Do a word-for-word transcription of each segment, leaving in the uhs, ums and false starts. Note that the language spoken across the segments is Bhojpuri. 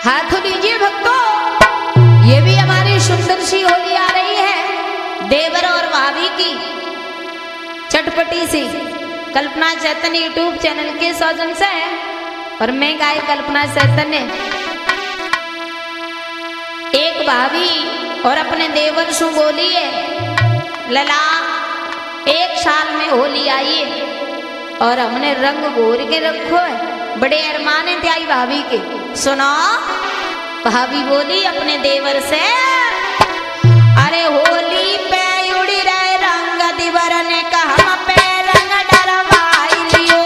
हाथ लीजिए भक्तों, ये भी हमारी सुंदर सी होली आ रही है देवर और भाभी की चटपटी सी। कल्पना चैतन्य यूट्यूब चैनल के सौजन से और मैं गाय कल्पना चैतन्य। एक भाभी और अपने देवर सु बोली है, लला एक साल में होली आई है और हमने रंग घोर के रखो है, बड़े अरमाने थे आई भाभी के। सुनो, भाभी बोली अपने देवर से, अरे होली पे उड़ी रहे रंग दिवर ने कहा पे रंग डरवाई लियो।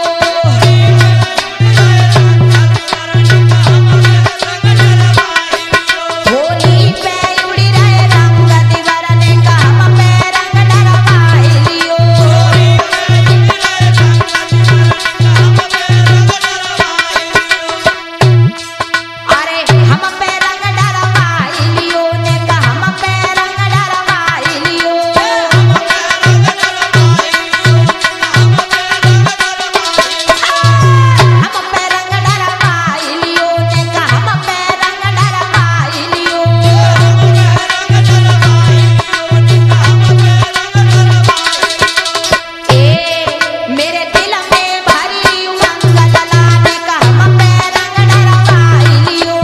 होली पे उड़ी रहे रंग दिवर ने कहा पे रंग डरवाई लियो। अरे हम पे रंग डरवाई लियो ने कहा हम पे रंग डरवाई लियो। हम पे रंग डरवाई लियो ने कहा हम पे रंग डरवाई लियो। ए मेरे दिल में भरी उमंग लला ने कहा हम पे रंग डरवाई लियो।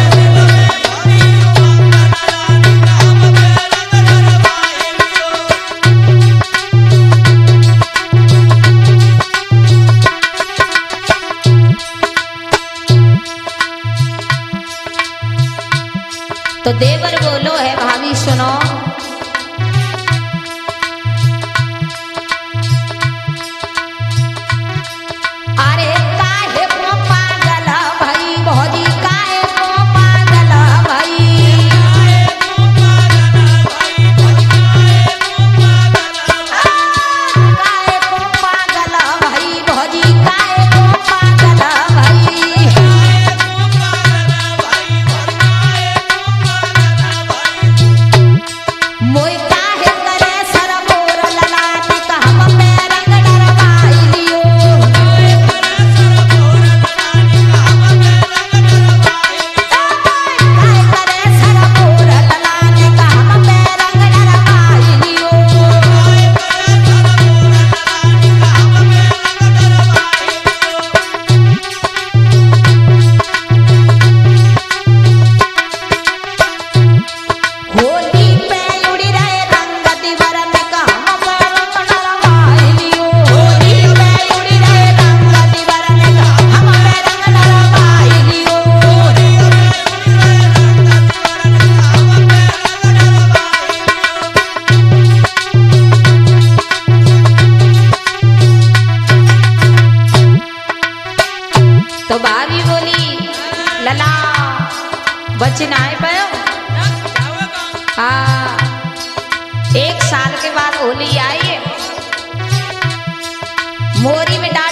तो देवर बोलो है, भाभी सुनो, अरे काहे को पागल भई भौजी, काहे को पागल भई। काहे को पागल भई भौजी, काहे को पागल भई। मोय काहे करे सरबोर लला ने कहा हम पे रंग डरवाई लियो। काहे करे सरबोर लला ने कहा हम पे रंग डरवाई लियो। होली पे उड़ी रहे रंग दिवर ने कहा हम पे रंग डरवाई लियो। होली पे उड़ी रहे रंग दिवर ने कहा हम पे रंग डरवाई लियो। तो भाभी बोली, लला बचना है पयो। हाँ, एक साल के बाद होली आई है, मोरी में डाल